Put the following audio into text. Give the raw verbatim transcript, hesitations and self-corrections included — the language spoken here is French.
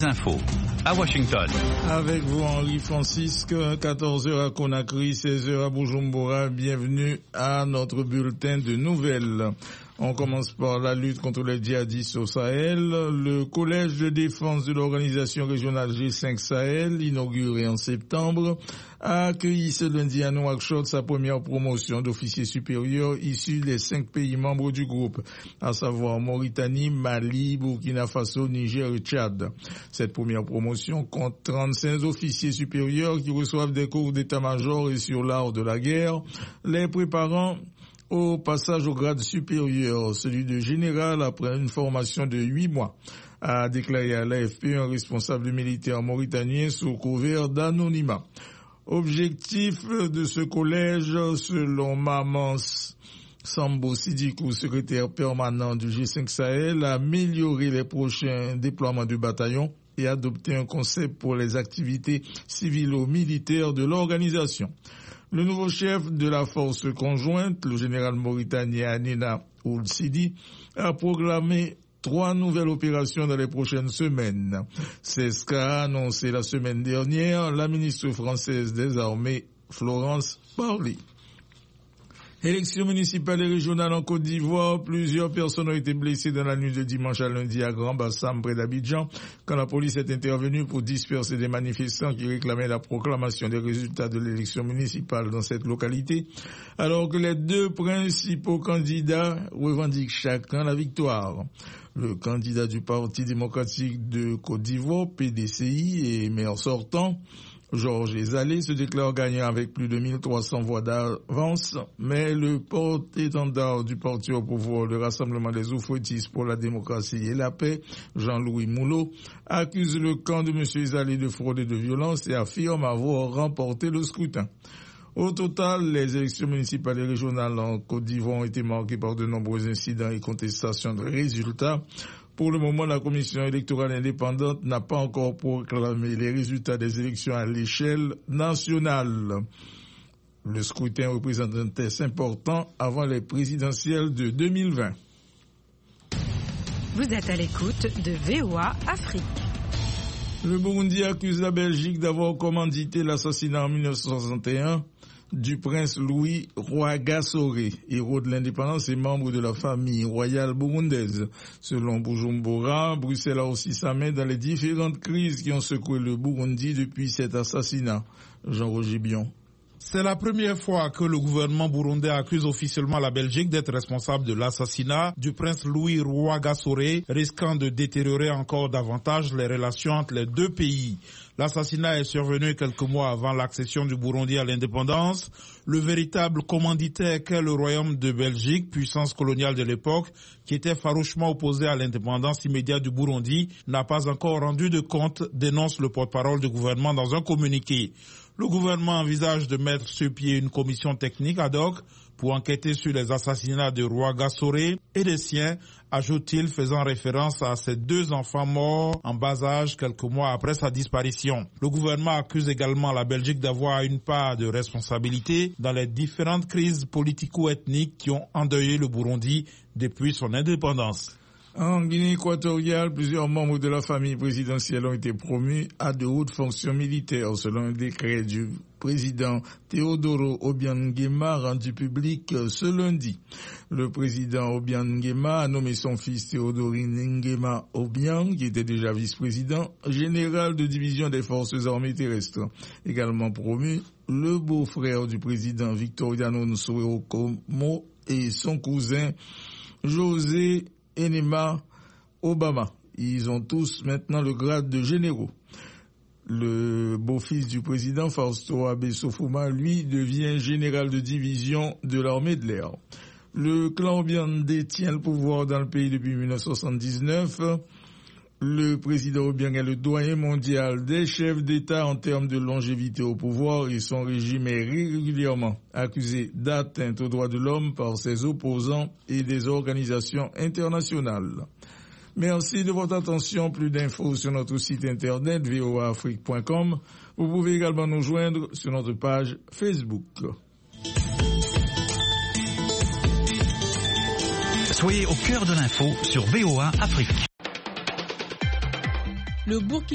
Infos à Washington. Avec vous Henri Francisque, quatorze heures à Conakry, seize heures à Bujumbura. Bienvenue à notre bulletin de nouvelles. On commence par la lutte contre les djihadistes au Sahel. Le collège de défense de l'organisation régionale G cinq Sahel, inauguré en septembre, a accueilli ce lundi à Nouakchott sa première promotion d'officiers supérieurs issus des cinq pays membres du groupe, à savoir Mauritanie, Mali, Burkina Faso, Niger et Tchad. Cette première promotion compte trente-cinq officiers supérieurs qui reçoivent des cours d'état-major et sur l'art de la guerre, les préparant au passage au grade supérieur, celui de général après une formation de huit mois, a déclaré à l'A F P un responsable militaire mauritanien sous couvert d'anonymat. Objectif de ce collège, selon Mamans Sambo Sidikou, secrétaire permanent du G cinq Sahel, améliorer les prochains déploiements de bataillons et adopter un concept pour les activités civilo-militaires de l'organisation. Le nouveau chef de la force conjointe, le général mauritanien Anina Ould Sidi, a proclamé trois nouvelles opérations dans les prochaines semaines. C'est ce qu'a annoncé la semaine dernière la ministre française des Armées, Florence Parly. Élections municipales et régionales en Côte d'Ivoire, plusieurs personnes ont été blessées dans la nuit de dimanche à lundi à Grand Bassam, près d'Abidjan, quand la police est intervenue pour disperser des manifestants qui réclamaient la proclamation des résultats de l'élection municipale dans cette localité, alors que les deux principaux candidats revendiquent chacun la victoire. Le candidat du Parti démocratique de Côte d'Ivoire, P D C I, et maire sortant, Georges Ezalé, se déclare gagnant avec plus de mille trois cents voix d'avance, mais le porte-étendard du parti au pouvoir, le Rassemblement des oufouettistes pour la démocratie et la paix, Jean-Louis Moulot, accuse le camp de M. Ezalé de fraude et de violence et affirme avoir remporté le scrutin. Au total, les élections municipales et régionales en Côte d'Ivoire ont été marquées par de nombreux incidents et contestations de résultats. Pour le moment, la commission électorale indépendante n'a pas encore proclamé les résultats des élections à l'échelle nationale. Le scrutin représente un test important avant les présidentielles de deux mille vingt. Vous êtes à l'écoute de V O A Afrique. Le Burundi accuse la Belgique d'avoir commandité l'assassinat en mille neuf cent soixante et un du prince Louis Rwagasore, héros de l'indépendance et membre de la famille royale burundaise. Selon Bujumbura, Bruxelles a aussi sa main dans les différentes crises qui ont secoué le Burundi depuis cet assassinat. Jean-Roger Bion. C'est la première fois que le gouvernement burundais accuse officiellement la Belgique d'être responsable de l'assassinat du prince Louis Rwagasore, risquant de détériorer encore davantage les relations entre les deux pays. L'assassinat est survenu quelques mois avant l'accession du Burundi à l'indépendance. Le véritable commanditaire qu'est le royaume de Belgique, puissance coloniale de l'époque, qui était farouchement opposé à l'indépendance immédiate du Burundi, n'a pas encore rendu de compte, dénonce le porte-parole du gouvernement dans un communiqué. Le gouvernement envisage de mettre sur pied une commission technique ad hoc pour enquêter sur les assassinats de Rwagasore et des siens, ajoute-t-il, faisant référence à ses deux enfants morts en bas âge quelques mois après sa disparition. Le gouvernement accuse également la Belgique d'avoir une part de responsabilité dans les différentes crises politico-ethniques qui ont endeuillé le Burundi depuis son indépendance. En Guinée équatoriale, plusieurs membres de la famille présidentielle ont été promus à de hautes fonctions militaires, selon un décret du président Teodoro Obiang Nguema rendu public ce lundi. Le président Obiang Nguema a nommé son fils Théodorine Nguema Obiang, qui était déjà vice-président, général de division des forces armées terrestres. Également promu, le beau-frère du président Victoriano Nsoué-Okomo et son cousin José Enema Obama. Ils ont tous maintenant le grade de généraux. Le beau-fils du président, Fausto Abe Sofuma, lui, devient général de division de l'armée de l'air. Le clan Obiang détient le pouvoir dans le pays depuis mille neuf cent soixante-dix-neuf. Le président Obiang est le doyen mondial des chefs d'État en termes de longévité au pouvoir et son régime est régulièrement accusé d'atteinte aux droits de l'homme par ses opposants et des organisations internationales. Merci de votre attention. Plus d'infos sur notre site internet v o a afrique point com. Vous pouvez également nous joindre sur notre page Facebook. Soyez au cœur de l'info sur V O A Afrique. Le Burkina